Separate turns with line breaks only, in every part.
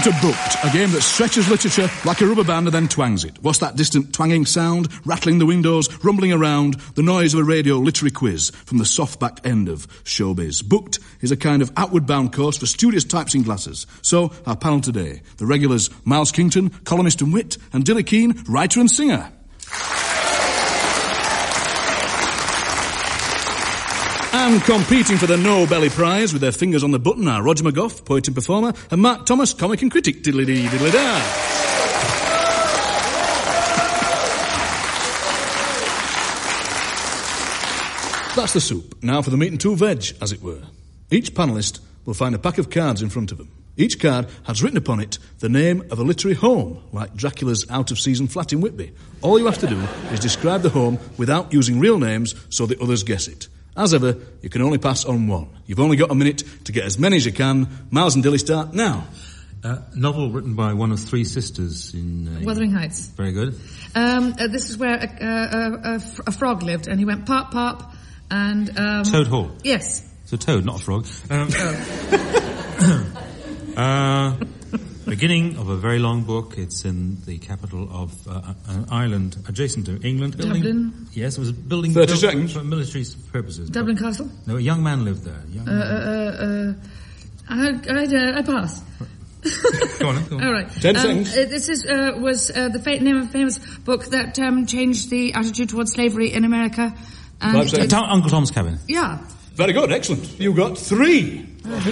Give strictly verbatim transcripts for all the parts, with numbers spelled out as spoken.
Welcome to Booked, a game that stretches literature like a rubber band and then twangs it. What's that distant twanging sound? Rattling the windows, rumbling around, the noise of a radio literary quiz from the soft-back end of showbiz. Booked is a kind of outward-bound course for studious types in glasses. So, our panel today, the regulars Miles Kington, columnist and wit, and Dilly Keane, writer and singer. And competing for the No Belly Prize with their fingers on the button are Roger McGough, poet and performer, and Mark Thomas, comic and critic. Diddly-dee, diddly-da. That's the soup. Now for the meat and two veg, as it were. Each panellist will find a pack of cards in front of them. Each card has written upon it the name of a literary home, like Dracula's out-of-season flat in Whitby. All you have to do is describe the home without using real names so the others guess it. As ever, you can only pass on one. You've only got a minute to get as many as you can. Miles and Dilly start now.
Uh, novel written by one of three sisters in... Uh,
Wuthering Heights.
Very good.
Um, uh, this is where a, a, a, a frog lived, and he went pop, pop, and... Um,
Toad Hall.
Yes.
It's a toad, not a frog. Um, uh, beginning of a very long book. It's in the capital of uh, an island adjacent to England.
Dublin.
Building, yes, it was a building
thirty
built
seconds.
for military purposes.
Dublin Castle?
No, a young man lived there. Young
Uh, uh, uh, I, I, uh, I pass.
Go on, go on.
All right.
Ten
um,
seconds.
uh, This is, uh, was uh, the fa- name of a famous book that um, changed the attitude towards slavery in America. And
Five
it
seconds.
did-
Uh, Uncle Tom's Cabin.
Yeah.
Very good, excellent. You got three.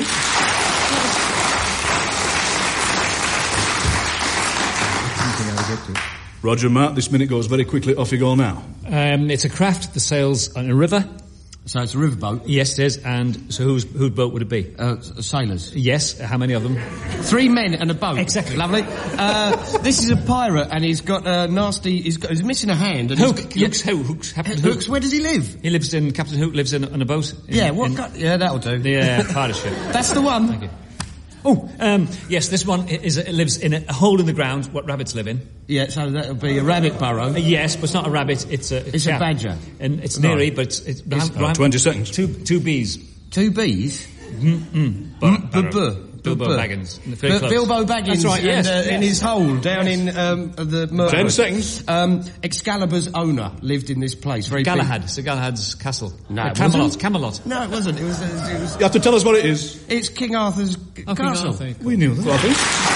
Roger and Mark, this minute goes very quickly. Off you go now.
Um, it's a craft that sails on a river.
So it's a riverboat.
Yes, it is. And so whose whose boat would it be?
Uh, sailors.
Yes. How many of them?
Three men and a boat.
Exactly.
Lovely. Uh, this is a pirate, and he's got a nasty. He's got. He's missing a hand. And
Hook.
he's,
Hooks. Who? Hooks. Captain Hook.
Hooks. Where does he live?
He lives in Captain Hook lives in on a boat. In,
Yeah. What?
in,
kind- yeah, that'll do.
the uh, pirate ship.
That's the one.
Thank you. Oh, um, yes. This one is it lives in a hole in the ground. What rabbits live in?
Yeah. So that'll be a rabbit burrow.
Uh, yes, but it's not a rabbit. It's a.
It's a
chap.
badger.
And it's
No.
neary, but it's, it's,
Oh,
ram-
twenty seconds.
Two two bees.
Two bees.
Mm-mm.
Mm, bu- bu-
Bilbo
bu-
Baggins. Very
Bu-
close.
Bilbo Baggins.
That's right. Yes.
And, uh,
yes.
in his hole down in um, the Murder.
Ten seconds.
Um, Excalibur's owner lived in this place. Very big.
Galahad. Sir Galahad's castle.
No,
Uh,
it
Camelot.
wasn't.
Camelot.
No, it wasn't. It was. It was
You have to tell us what it is.
it's King Arthur's g-
Oh, King
castle.
Arthur.
We knew that, I think.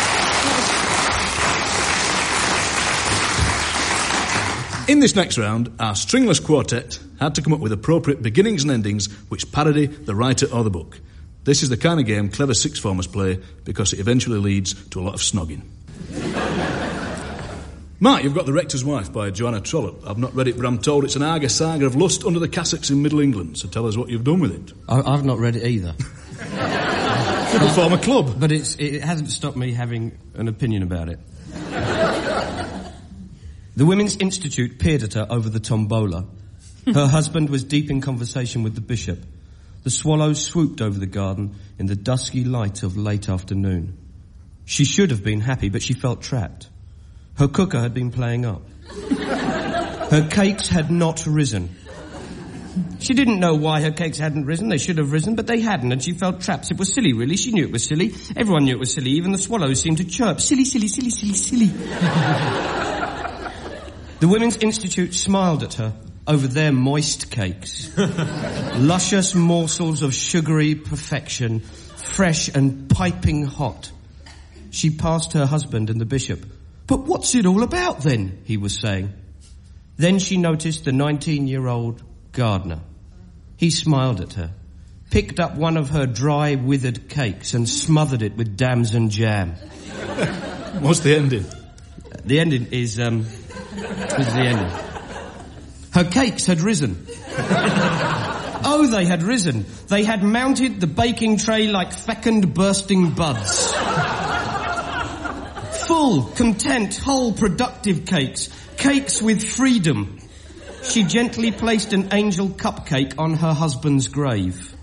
In this next round, our stringless quartet had to come up with appropriate beginnings and endings which parody the writer or the book. This is the kind of game clever sixth-formers play because it eventually leads to a lot of snogging. Mark, you've got The Rector's Wife by Joanna Trollope. I've not read it, but I'm told it's an Arga saga of lust under the cassocks in Middle England, so tell us what you've done with it.
I, I've not read it either.
You could form a club.
But it's, it hasn't stopped me having an opinion about it. The Women's Institute peered at her over the tombola. Her husband was deep in conversation with the bishop. The swallows swooped over the garden in the dusky light of late afternoon. She should have been happy, but she felt trapped. Her cooker had been playing up. Her cakes had not risen. She didn't know why her cakes hadn't risen. They should have risen, but they hadn't, and she felt trapped. It was silly, really. She knew it was silly. Everyone knew it was silly. Even the swallows seemed to chirp. Silly, silly, silly, silly, silly. The Women's Institute smiled at her over their moist cakes. Luscious morsels of sugary perfection, fresh and piping hot. She passed her husband and the bishop. "But what's it all about then?" he was saying. Then she noticed the nineteen-year-old gardener. He smiled at her, picked up one of her dry, withered cakes and smothered it with damson jam.
What's the ending?
The ending is, um... is the ending. Her cakes had risen. Oh, they had risen. They had mounted the baking tray like fecund bursting buds. Full, content, whole, productive cakes. Cakes with freedom. She gently placed an angel cupcake on her husband's grave.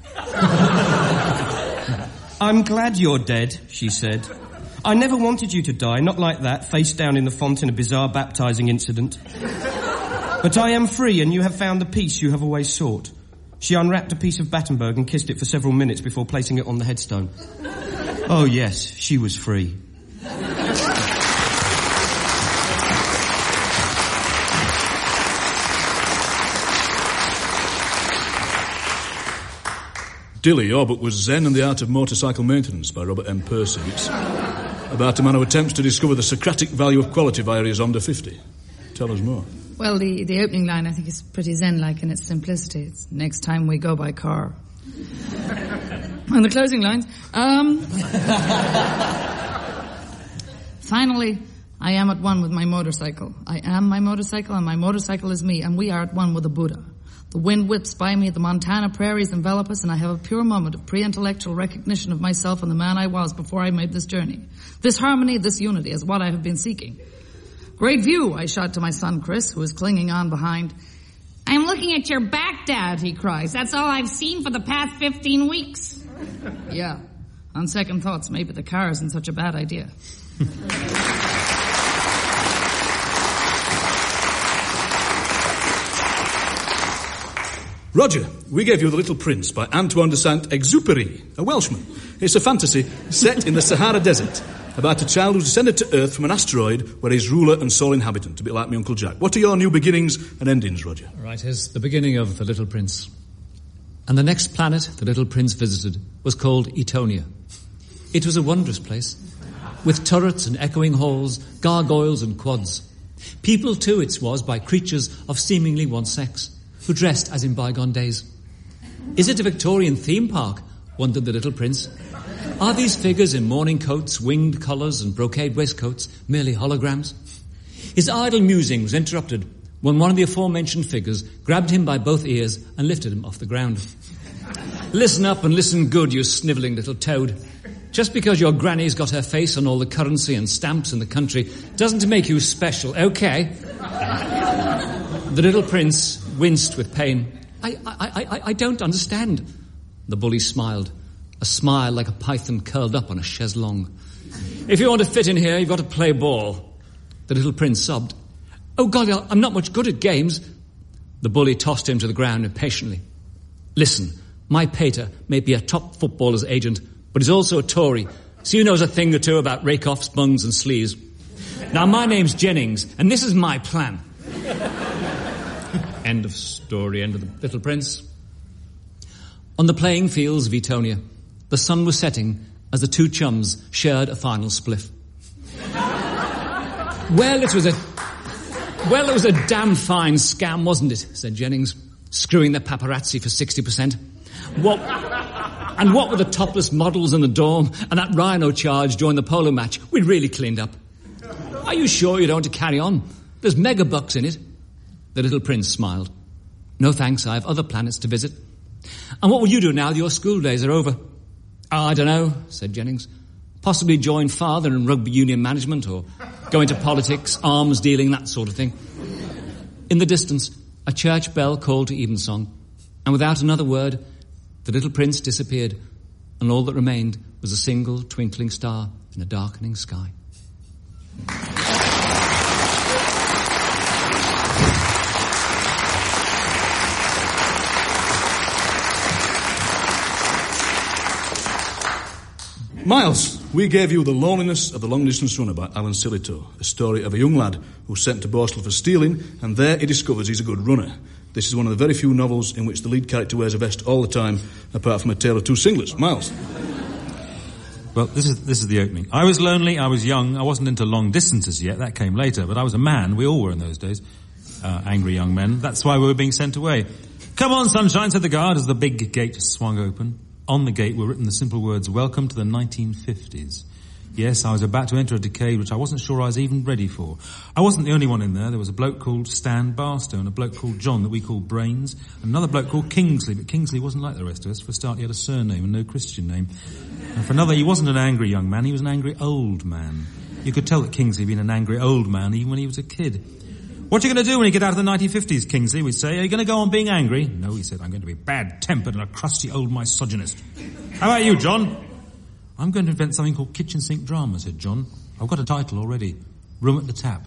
"I'm glad you're dead," she said. "I never wanted you to die, not like that, face down in the font in a bizarre baptising incident. But I am free, and you have found the peace you have always sought." She unwrapped a piece of Battenberg and kissed it for several minutes before placing it on the headstone. Oh yes, she was free.
Dilly, your book was Zen and the Art of Motorcycle Maintenance by Robert M. Percy. It's about a man who attempts to discover the Socratic value of quality via his Honda fifty. Tell us more.
Well, the, the opening line, I think, is pretty Zen-like in its simplicity. It's next time we go by car. And the closing lines, um... finally, I am at one with my motorcycle. I am my motorcycle, and my motorcycle is me, and we are at one with the Buddha. The wind whips by me, the Montana prairies envelop us, and I have a pure moment of pre-intellectual recognition of myself and the man I was before I made this journey. This harmony, this unity is what I have been seeking. Great view, I shout to my son Chris, who is clinging on behind. I'm looking at your back, Dad, he cries. That's all I've seen for the past fifteen weeks. Yeah, on second thoughts, maybe the car isn't such a bad idea.
Roger, we gave you The Little Prince by Antoine de Saint-Exupéry, a Welshman. It's a fantasy set in the Sahara Desert about a child who's descended to Earth from an asteroid where he's ruler and sole inhabitant, a bit like my Uncle Jack. What are your new beginnings and endings, Roger?
All right, here's the beginning of The Little Prince. And the next planet the little prince visited was called Etonia. It was a wondrous place, with turrets and echoing halls, gargoyles and quads. Peopled too it was by creatures of seemingly one sex, who dressed as in bygone days. Is it a Victorian theme park? Wondered the little prince. Are these figures in morning coats, winged collars and brocade waistcoats merely holograms? His idle musing was interrupted when one of the aforementioned figures grabbed him by both ears and lifted him off the ground. Listen up and listen good, you snivelling little toad. Just because your granny's got her face on all the currency and stamps in the country doesn't make you special, okay? The little prince winced with pain. I, I, I, I don't understand. The bully smiled, a smile like a python curled up on a chaise longue. If you want to fit in here, you've got to play ball. The little prince sobbed. Oh, God, I'm not much good at games. The bully tossed him to the ground impatiently. Listen, my pater may be a top footballer's agent, but he's also a Tory, so he knows a thing or two about rake-offs, bungs and sleeves. Now, my name's Jennings, and this is my plan. End of story, end of The Little Prince. On the playing fields of Etonia, the sun was setting as the two chums shared a final spliff. Well, it was a... Well, it was a damn fine scam, wasn't it? Said Jennings, screwing the paparazzi for sixty percent. What... And what with the topless models in the dorm and that rhino charge during the polo match, we really cleaned up. Are you sure you don't want to carry on? There's mega bucks in it. The little prince smiled. No thanks, I have other planets to visit. And what will you do now that your school days are over? Oh, I don't know, said Jennings. Possibly join father in rugby union management or go into politics, arms dealing, that sort of thing. In the distance, a church bell called to evensong, and without another word, the little prince disappeared, and all that remained was a single twinkling star in a darkening sky.
Miles, we gave you The Loneliness of the Long-Distance Runner by Alan Sillitoe, a story of a young lad who's sent to Borstal for stealing, and there he discovers he's a good runner. This is one of the very few novels in which the lead character wears a vest all the time, apart from A Tale of Two Singlets. Miles.
Well, this is this is the opening. I was lonely, I was young, I wasn't into long distances yet, that came later, but I was a man, we all were in those days, uh, angry young men. That's why we were being sent away. Come on, sunshine, said the guard as the big gate swung open. On the gate were written the simple words, welcome to the nineteen fifties. Yes, I was about to enter a decade which I wasn't sure I was even ready for. I wasn't the only one in there. There was a bloke called Stan Barstow and a bloke called John that we called Brains, and another bloke called Kingsley, but Kingsley wasn't like the rest of us. For a start, he had a surname and no Christian name. And for another, he wasn't an angry young man, he was an angry old man. You could tell that Kingsley had been an angry old man even when he was a kid. What are you going to do when you get out of the nineteen fifties, Kingsley, we'd say? Are you going to go on being angry? No, he said, I'm going to be bad-tempered and a crusty old misogynist. How about you, John? I'm going to invent something called kitchen sink drama, said John. I've got a title already. Room at the Tap.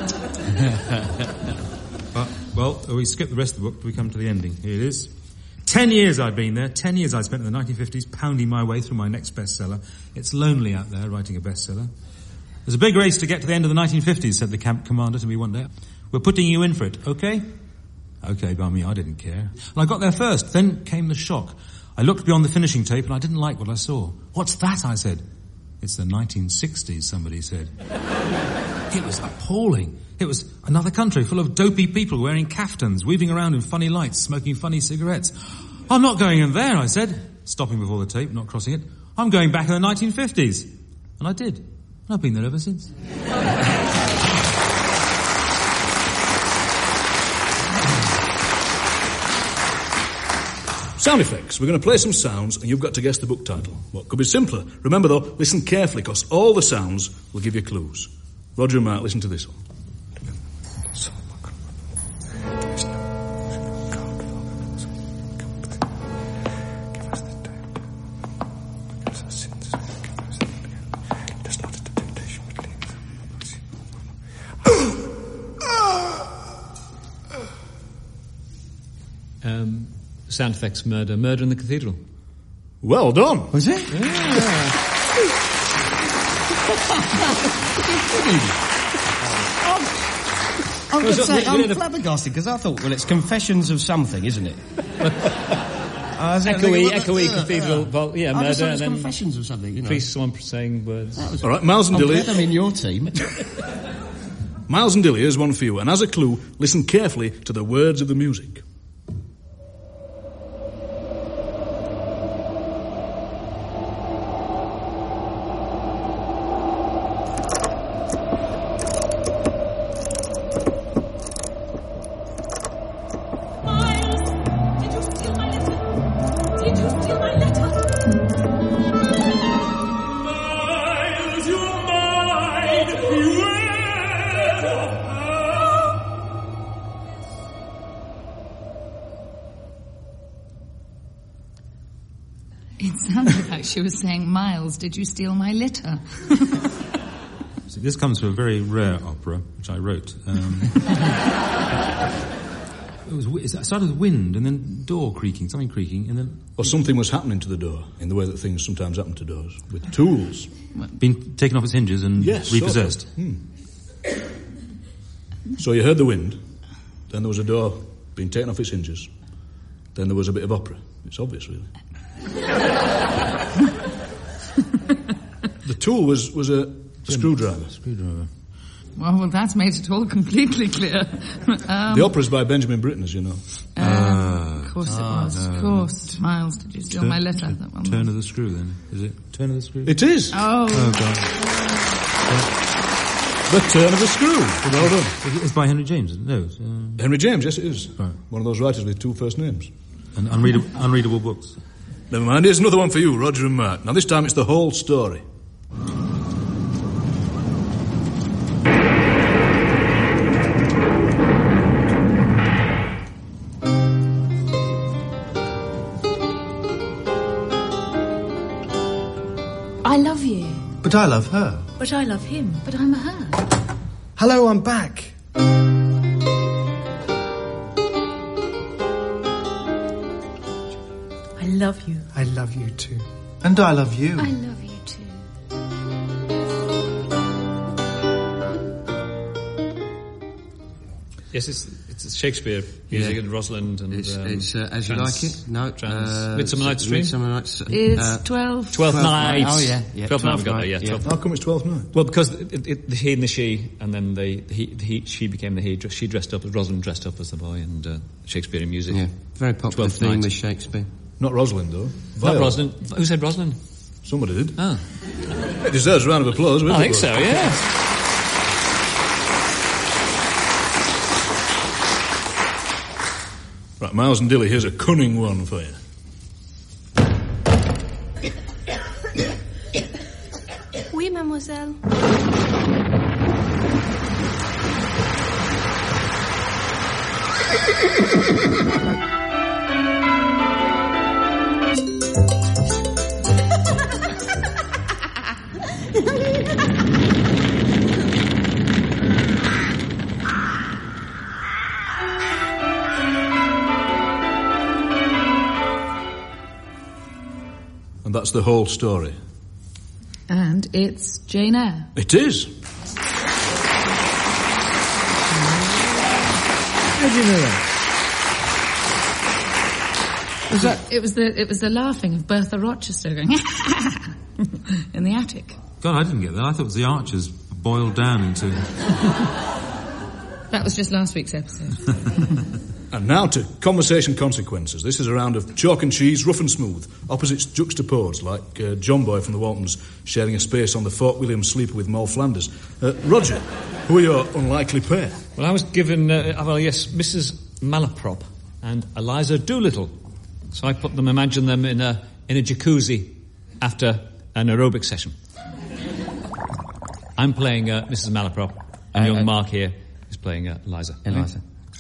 but, well, we skip the rest of the book till we come to the ending. Here it is. Ten years I've been there. Ten years I spent in the nineteen fifties pounding my way through my next bestseller. It's lonely out there writing a bestseller. There's a big race to get to the end of the nineteen fifties, said the camp commander to me one day. We're putting you in for it, okay? Okay, by me, I didn't care. And I got there first. Then came the shock. I looked beyond the finishing tape and I didn't like what I saw. What's that? I said. It's the nineteen sixties, somebody said. It was appalling. It was another country full of dopey people wearing kaftans, weaving around in funny lights, smoking funny cigarettes. I'm not going in there, I said, stopping before the tape, not crossing it. I'm going back in the nineteen fifties. And I did. And I've been there ever since.
Sound effects. We're going to play some sounds and you've got to guess the book title. What could be simpler? Remember though, listen carefully because all the sounds will give you clues. Roger and Mark, listen to this one.
Um, sound effects, murder. Murder in the Cathedral.
Well done.
Was it?
Yeah.
I'm going to
Well,
say,
we- we
I'm
did a-
flabbergasted because I thought, well, it's Confessions of something, isn't it? uh, is it-
Echoey,
well,
echoey
uh,
cathedral,
uh,
well, yeah,
I just thought
murder,
it was
and then
Confessions of something, you know.
priest, someone saying words.
All right, Miles and
I'm
Dilly.
glad I'm in your team.
Miles and Dilly, here's one for you. And as a clue, listen carefully to the words of the music.
It sounded like she was saying, Miles, did you steal my litter?
See, this comes from a very rare opera, which I wrote. Um, it, was, it started with wind, and then door creaking, something creaking, and then...
Or something was happening to the door, in the way that things sometimes happen to doors, with tools.
Been taken off its hinges and
Yes,
repossessed.
Sort of. Hmm. So you heard the wind, then there was a door being taken off its hinges, then there was a bit of opera. It's obvious, really. The tool was, was a, a screwdriver.
Screwdriver.
Well, well, that's made it all completely clear. um,
The opera's by Benjamin Britten, as you know.
um, of course it was, of course. Miles, did you steal
Turn-
my letter?
turn-
That one.
Turn of the screw, then. Is it Turn of the screw?
It is.
Oh,
Oh, God.
The Turn of the Screw. Well done.
It's by Henry James, isn't it? No, it's, uh,
Henry James, yes it is.
Right.
One of those writers with two first names.
and unreadable, unreadable books.
Never mind, here's another one for you, Roger and Mark. Now this time it's the whole story.
I love you,
But I love her.
but I love him, but I'm a her.
Hello, I'm back.
I love you.
I love you too. And I love you.
I love you too.
Yes, it's, it's Shakespeare music
Yeah.
and Rosalind and
It's,
um,
it's uh, As You
Trans-
Like It. No,
Trans-
uh,
Midsummer Night's Dream.
Midsummer Night's
it's
uh,
twelve.
Twelfth
Twelfth
Night.
Night. Oh, yeah, yeah.
Twelfth Night. We got
Twelfth
there. Yeah.
Night,
Twelfth.
How come it's twelfth night?
Well, because it, it, the he and the she, and then they, the he, the he, she became the he. She dressed up as Rosalind, dressed up as the boy, and uh, Shakespeare in music.
yeah, very popular
Twelfth
theme
Night.
with Shakespeare.
Not Rosalind, though.
Not
Viola.
Rosalind. Who said Rosalind?
Somebody did.
Ah,
It deserves a round of applause.
I think so. Yeah.
Right, Miles and Dilly, here's a cunning one for you.
Oui, mademoiselle.
that's the whole story.
And it's Jane Eyre.
It is.
How do you know that?
Was that? It was the it was the laughing of Bertha Rochester going in the attic.
God, I didn't get that. I thought it was the Archers boiled down into...
That was just last week's episode.
And now to conversation consequences. This is a round of chalk and cheese, rough and smooth, opposites juxtaposed, like uh, John Boy from the Waltons sharing a space on the Fort William sleeper with Moll Flanders. Uh, Roger, who are your unlikely pair?
Well, I was given, uh, well, yes, Missus Malaprop and Eliza Doolittle. So I put them, imagine them in a in a jacuzzi after an aerobic session. I'm playing uh, Missus Malaprop, and uh, young uh, Mark here is playing uh, Eliza.
Eliza.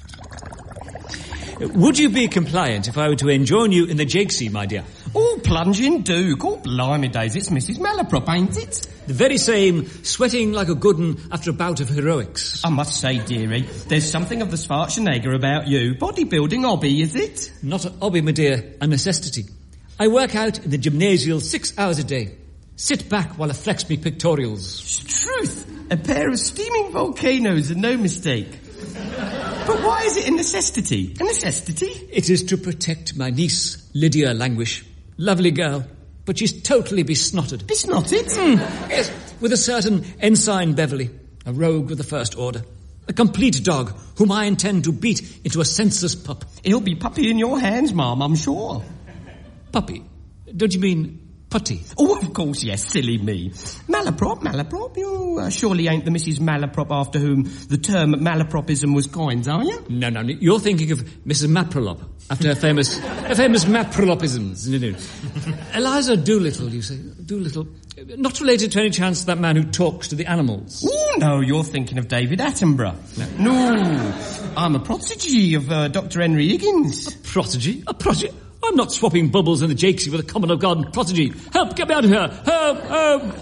Would you be compliant if I were to enjoin you in the Jakesy, my dear?
Oh, plunging Duke. Oh, blimey days, it's Missus Malaprop, ain't it?
The very same, sweating like a good un after a bout of heroics.
I must say, dearie, there's something of the Schwarzenegger about you. Bodybuilding hobby, is it?
Not a hobby, my dear, a necessity. I work out in the gymnasial six hours a day. Sit back while I flex me pictorials.
Truth, a pair of steaming volcanoes and no mistake. But why is it a necessity? A necessity?
It is to protect my niece, Lydia Languish. Lovely girl, but she's totally besnotted.
Besnotted?
Mm, yes, with a certain Ensign Beverley, a rogue of the First Order. A complete dog, whom I intend to beat into a senseless pup.
He'll be puppy in your hands, Ma'am, I'm sure.
Puppy? Don't you mean putty?
Oh, of course, yes, silly me. Malaprop, Malaprop, you uh, surely ain't the Missus Malaprop after whom the term malapropism was coined, are you?
No, no, you're thinking of Missus Maprolop, after her famous, her famous Maprolopisms. No, no. Eliza Doolittle, you say? Doolittle? Not related to any chance to that man who talks to the animals?
Oh, no, you're thinking of David Attenborough. No, no I'm a prodigy of uh, Doctor Henry Higgins.
A prodigy? A prodigy? I'm not swapping bubbles in the Jakesy with a Common Garden prodigy. Help, get me out of here. Help, help.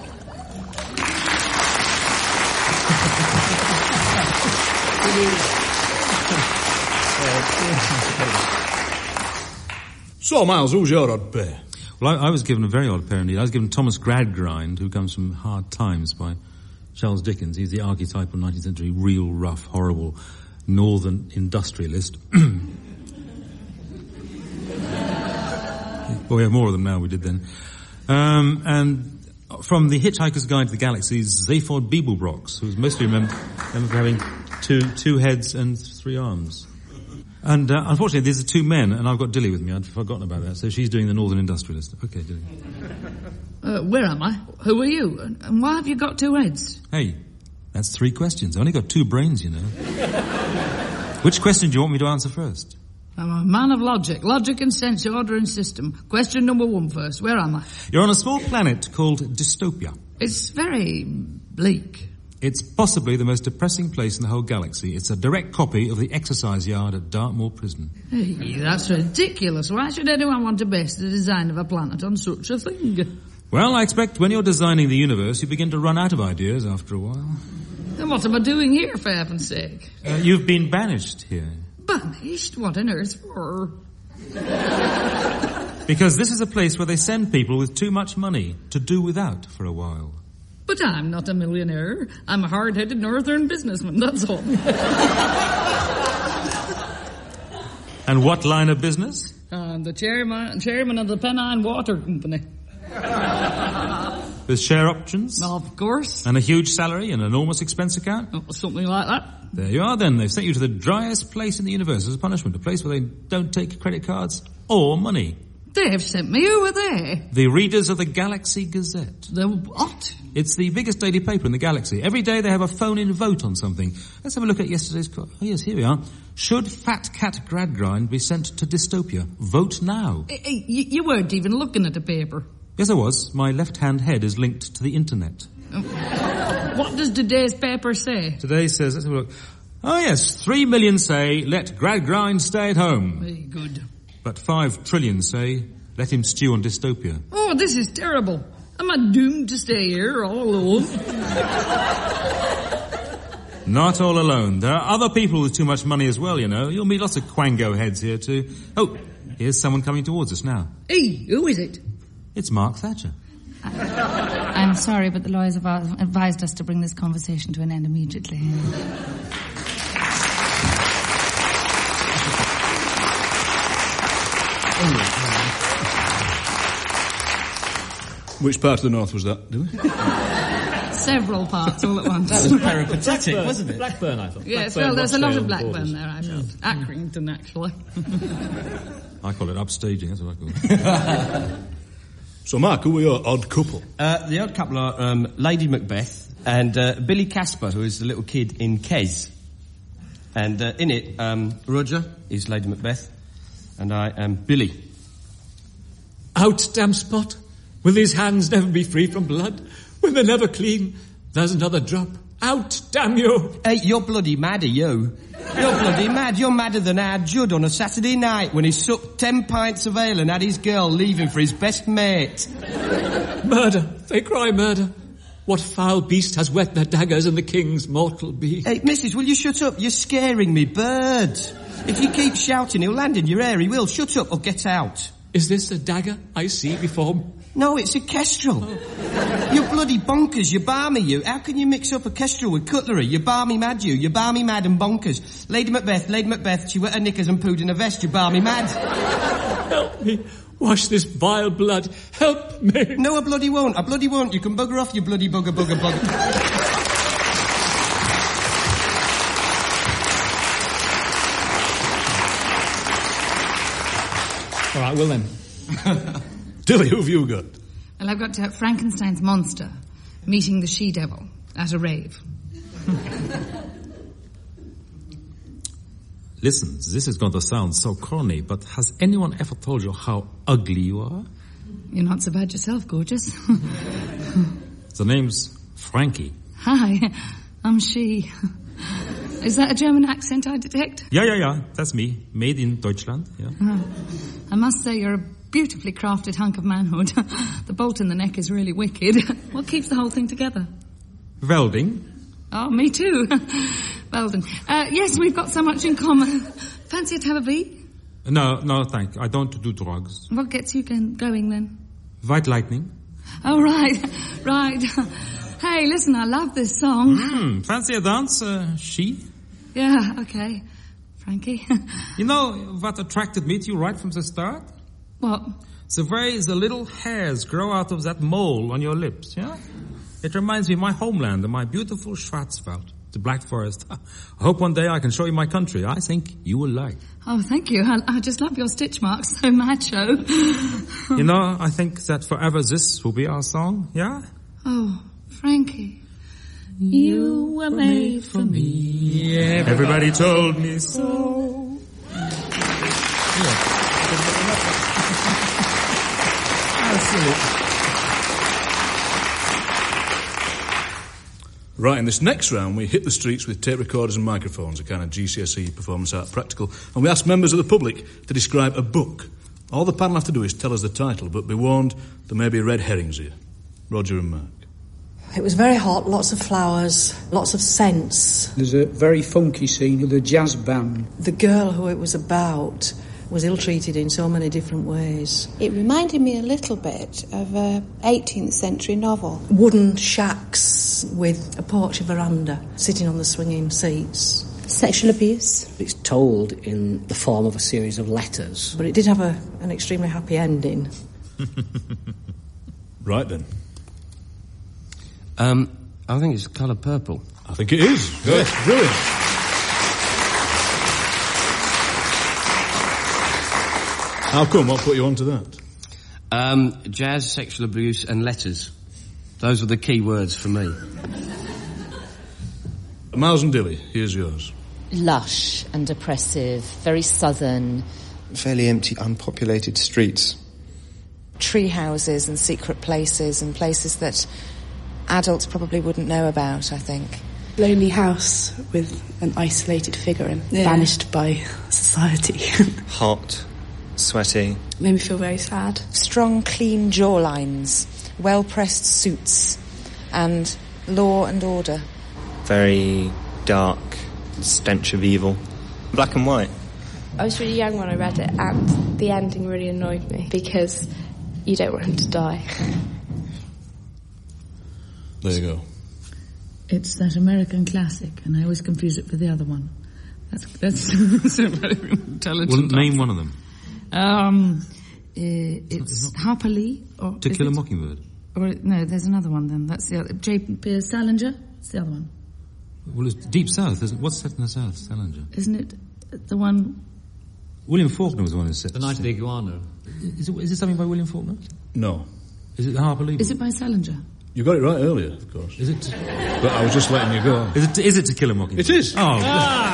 So, Miles, who's your odd pair?
Well, I, I was given a very odd pair indeed. I was given Thomas Gradgrind, who comes from Hard Times by Charles Dickens. He's the archetypal nineteenth century, real, rough, horrible northern industrialist. Well, we have more of them now, we did then. Um, and from The Hitchhiker's Guide to the Galaxy, Zaphod Beeblebrox, who was mostly remembered remember for having two two heads and three arms. And uh, unfortunately, these are two men, and I've got Dilly with me. I'd forgotten about that. So she's doing the Northern Industrialist. Okay, Dilly.
Uh, where am I? Who are you? And why have you got two heads?
Hey, that's three questions. I've only got two brains, you know. Which question do you want me to answer first?
I'm a man of logic. Logic and sense, order and system. Question number one first. Where am I?
You're on a small planet called Dystopia.
It's very bleak.
It's possibly the most depressing place in the whole galaxy. It's a direct copy of the exercise yard at Dartmoor Prison.
Hey, that's ridiculous. Why should anyone want to base the design of a planet on such a thing?
Well, I expect when you're designing the universe, you begin to run out of ideas after a while.
Then what am I doing here, for heaven's sake?
Uh, you've been banished here.
Banished? What on earth for?
Because this is a place where they send people with too much money to do without for a while.
But I'm not a millionaire. I'm a hard-headed northern businessman, that's all.
And what line of business?
I'm the chairman, chairman of the Pennine Water Company.
With share options?
Of course.
And a huge salary and an enormous expense account?
Oh, something like that.
There you are then. They've sent you to the driest place in the universe as a punishment. A place where they don't take credit cards or money.
They've sent me. Who are they?
The readers of the Galaxy Gazette.
The what?
It's the biggest daily paper in the galaxy. Every day they have a phone-in vote on something. Let's have a look at yesterday's... Co- oh, yes, here we are. Should Fat Cat Gradgrind be sent to Dystopia? Vote now.
Hey, hey, you, you weren't even looking at the paper.
Yes, I was. My left-hand head is linked to the internet.
Oh. What does today's paper say?
Today says... Let's have a look. Oh, yes. Three million say, let Gradgrind stay at home.
Very good.
But five trillion say, let him stew on Dystopia.
Oh, this is terrible. Am I doomed to stay here all alone?
Not all alone. There are other people with too much money as well, you know. You'll meet lots of quango heads here too. Oh, here's someone coming towards us now.
Hey, who is it?
It's Mark Thatcher.
I'm sorry, but the lawyers have advised us to bring this conversation to an end immediately.
Which part of the north was that, do we?
Several parts all at once.
That was peripatetic, wasn't it?
Blackburn, I thought.
Yes,
Blackburn,
well, there's a lot of
Rochdale,
Blackburn
Borders.
there, I felt. Accrington, actually.
I call it upstaging, that's what I call it.
So, Mark, who were your odd couple?
Uh, the odd couple are um, Lady Macbeth and uh, Billy Casper, who is the little kid in Kes. And uh, in it, um, Roger is Lady Macbeth, and I am Billy.
Out, damn spot! Will these hands never be free from blood? Will they never clean? There's another drop. Out, damn you!
Hey, you're bloody mad, are you? You're bloody mad. You're madder than our Judd on a Saturday night when he sucked ten pints of ale and had his girl leaving for his best mate.
Murder! They cry murder! What foul beast has whet their daggers in the king's mortal beak?
Hey, missus, will you shut up? You're scaring me bird. If you keep shouting, he'll land in your hair. He will. Shut up or get out.
Is this a dagger I see before me?
No, it's a kestrel. Oh. You're bloody bonkers. You're balmy, you. How can you mix up a kestrel with cutlery? You're balmy mad, you. You're balmy mad and bonkers. Lady Macbeth, Lady Macbeth, she wet her knickers and pooed in a vest. You're balmy mad.
Help me. Wash this vile blood. Help me.
No, I bloody won't. I bloody won't. You can bugger off, you bloody bugger, bugger, bugger.
All right, well then.
Dilly, who have you got?
Well, I've got uh, Frankenstein's monster meeting the she-devil at a rave.
Listen, this is going to sound so corny, but has anyone ever told you how ugly you are?
You're not so bad yourself, gorgeous.
The name's Frankie.
Hi, I'm she. Is that a German accent I detect?
Yeah, yeah, yeah, that's me. Made in Deutschland, yeah.
Oh, I must say you're a beautifully crafted hunk of manhood. The bolt in the neck is really wicked. What keeps the whole thing together?
Welding.
Oh, me too. Weldon. Uh, yes, we've got so much in common. Fancy to have a bee?
No, no, thank you. I don't do drugs.
What gets you going then?
White lightning.
Oh, right, right. Hey, listen, I love this song.
Mm, fancy a dance, uh, she?
Yeah, okay. Frankie.
You know what attracted me to you right from the start?
What?
The way the little hairs grow out of that mole on your lips, yeah? It reminds me of my homeland and my beautiful Schwarzwald, the Black Forest. I hope one day I can show you my country. I think you will like.
Oh, thank you. I, I just love your stitch marks, so macho.
You know, I think that forever this will be our song, yeah?
Oh, Frankie. You were made for me.
Everybody told me so.
Right, in this next round, we hit the streets with tape recorders and microphones, a kind of G C S E performance art practical, and we ask members of the public to describe a book. All the panel have to do is tell us the title, but be warned, there may be red herrings here. Roger and Mark.
It was very hot, lots of flowers, lots of scents.
There's a very funky scene with a jazz band.
The girl who it was about was ill-treated in so many different ways.
It reminded me a little bit of a eighteenth century novel.
Wooden shacks with a porch veranda, sitting on the swinging seats.
Sexual abuse.
It's told in the form of a series of letters.
But it did have a, an extremely happy ending.
Right then.
Um, I think it's the colour purple.
I think it is. Good. Brilliant. How come? What put you onto that?
Um, jazz, sexual abuse and letters. Those are the key words for me.
Miles and Dilly, here's yours.
Lush and oppressive, very southern.
Fairly empty, unpopulated streets.
Tree houses and secret places and places that adults probably wouldn't know about, I think.
Lonely house with an isolated figure and yeah. banished by society.
Hot, sweaty.
Made me feel very sad.
Strong, clean jawlines, well-pressed suits, and law and order.
Very dark, stench of evil. Black and white.
I was really young when I read it, and the ending really annoyed me because
You don't want him to die.
There you go.
It's that American classic, and I always confuse it with the other one. That's, that's, that's a very intelligent.
Well, name one of them.
Um, uh, it's Harper Lee. Or
To Kill a Mockingbird.
Or no, there's another one. Then that's the other. J. P. Salinger. It's the other one.
Well, it's Deep South. Isn't, what's set in the South? Salinger.
Isn't it the one?
William Faulkner was the one who set
The Night of the Iguana.
Is it, is it something by William Faulkner?
No.
Is it Harper Lee?
Is it by Salinger?
You got it right earlier, of course.
Is it?
But I was just letting you go.
Is it? Is it To Kill a Mockingbird?
It is.
Oh.
Ah.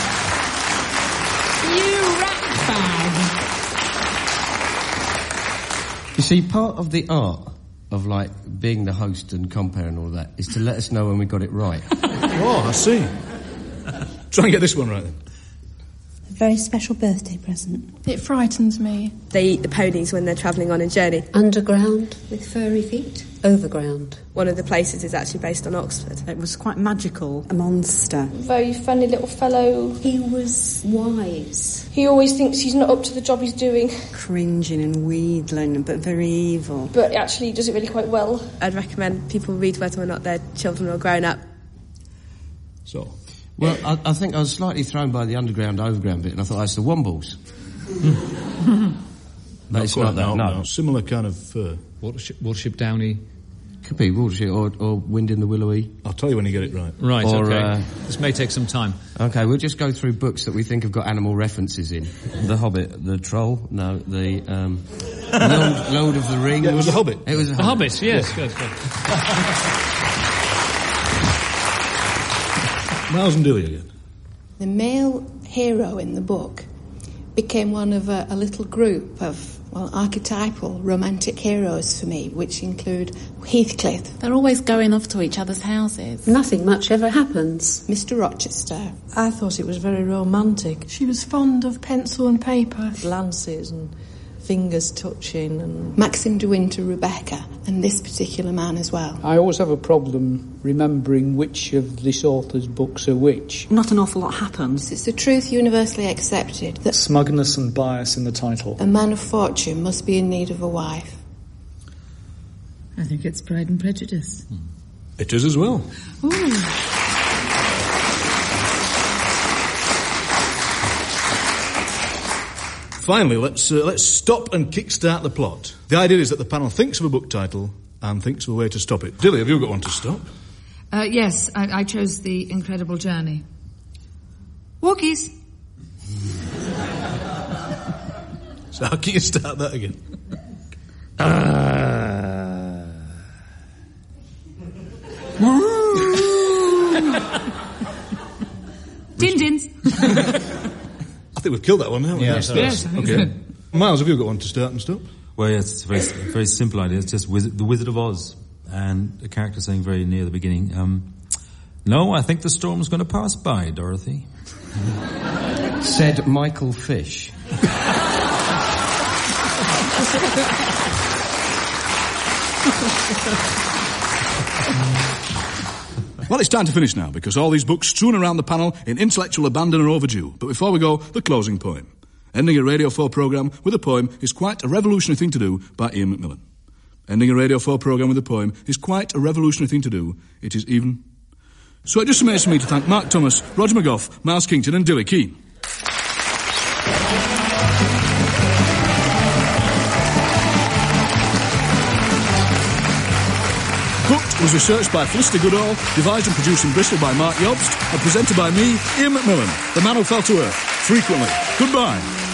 You rat bag.
You see, part of the art of, like, being the host and compere and all that is to let us know when we got it right.
Oh, I see. Try and get this one right then.
A very special birthday present.
It frightens me.
They eat the ponies when they're travelling on a journey.
Underground with furry feet. Overground.
One of the places is actually based on Oxford.
It was quite magical.
A monster.
Very funny little fellow.
He was wise.
He always thinks he's not up to the job he's doing.
Cringing and wheedling, but very evil.
But actually he does it really quite well.
I'd recommend people read whether or not their children are grown up.
So...
Well, I, I think I was slightly thrown by the underground, overground bit, and I thought, oh, it's the Wombles. But it's not that,
no,
no.
no. Similar kind of... Uh,
Watership, Watership Downey.
Could be Watership or, or Wind in the Willowy.
I'll tell you when you get it right.
Right,
or,
okay.
Uh,
this may take some time.
Okay, we'll just go through books that we think have got animal references in. The Hobbit, The Troll, no, the um, Lord, Lord of the Rings.
Yeah, it was The Hobbit.
It was The
The
Hobbit,
Hobbit, yes, yes. good, good.
Miles and Dilly again.
The male hero in the book became one of a, a little group of, well, archetypal romantic heroes for me, which include Heathcliff.
They're always going off to each other's houses.
Nothing much ever happens.
Mister Rochester.
I thought it was very romantic.
She was fond of pencil and paper.
Glances and fingers touching and...
Maxim de Winter, Rebecca, and this particular man as well.
I always have a problem remembering which of this author's books are which.
Not an awful lot happens.
It's a truth universally accepted that
Smugness and bias in the title.
a man of fortune must be in need of a wife.
I think it's Pride and Prejudice.
It is as well.
Ooh.
Finally, let's uh, let's stop and kickstart the plot. The idea is that the panel thinks of a book title and thinks of a way to stop it. Dilly, have you got one to stop?
Uh, yes, I, I chose The Incredible Journey. Walkies.
So how can you start that again?
Uh... Din dins.
I think we've killed that one now.
Yeah,
yes,
yes.
Okay. Miles, have you got one to start and stop?
Well, yes, it's a very, very simple idea. It's just Wizard, the Wizard of Oz, and a character saying very near the beginning, um, "No, I think the storm's going to pass by, Dorothy."
Said Michael Fish.
Well, it's time to finish now, because all these books strewn around the panel in intellectual abandon are overdue. But before we go, the closing poem. Ending a Radio four programme with a poem is quite a revolutionary thing to do by Ian McMillan. Ending a Radio four programme with a poem is quite a revolutionary thing to do. It is even... So it just remains for me to thank Mark Thomas, Roger McGough, Miles Kington and Dilly Keane. Booked was researched by Felicity Goodall, devised and produced in Bristol by Mark Yobst, and presented by me, Ian McMillan, the man who fell to earth, frequently. Goodbye.